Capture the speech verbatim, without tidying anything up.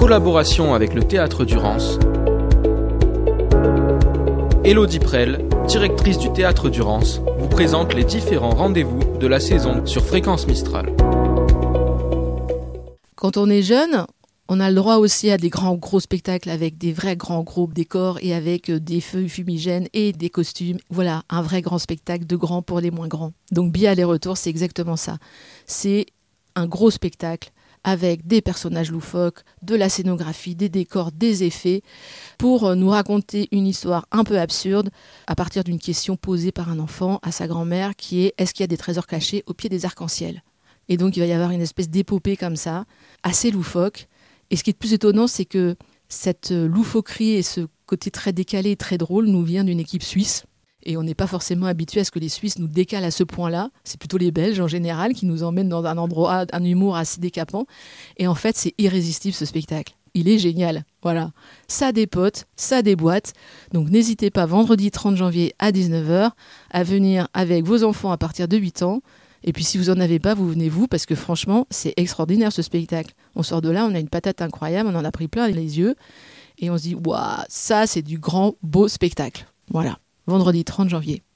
collaboration avec le Théâtre du Rance, Élodie Prel, directrice du Théâtre du Rance, vous présente les différents rendez-vous de la saison sur Fréquence Mistral. Quand on est jeune, on a le droit aussi à des grands gros spectacles avec des vrais grands gros décors et avec des feux fumigènes et des costumes. Voilà, un vrai grand spectacle de grands pour les moins grands. Donc Billets aller-retour, c'est exactement ça. C'est un gros spectacle avec des personnages loufoques, de la scénographie, des décors, des effets, pour nous raconter une histoire un peu absurde à partir d'une question posée par un enfant à sa grand-mère qui est « Est-ce qu'il y a des trésors cachés au pied des arcs-en-ciel ?» Et donc il va y avoir une espèce d'épopée comme ça, assez loufoque. Et ce qui est le plus étonnant, c'est que cette loufoquerie et ce côté très décalé et très drôle nous vient d'une équipe suisse. Et on n'est pas forcément habitué à ce que les Suisses nous décalent à ce point-là. C'est plutôt les Belges en général qui nous emmènent dans un endroit, un humour assez décapant. Et en fait, c'est irrésistible ce spectacle. Il est génial. Voilà. Ça dépote, ça déboîte. Donc n'hésitez pas, vendredi trente janvier à dix-neuf heures, à venir avec vos enfants à partir de huit ans. Et puis si vous n'en avez pas, vous venez vous, parce que franchement, c'est extraordinaire ce spectacle. On sort de là, on a une patate incroyable, on en a pris plein les yeux. Et on se dit, waouh, ça c'est du grand, beau spectacle. Voilà. Vendredi trente janvier.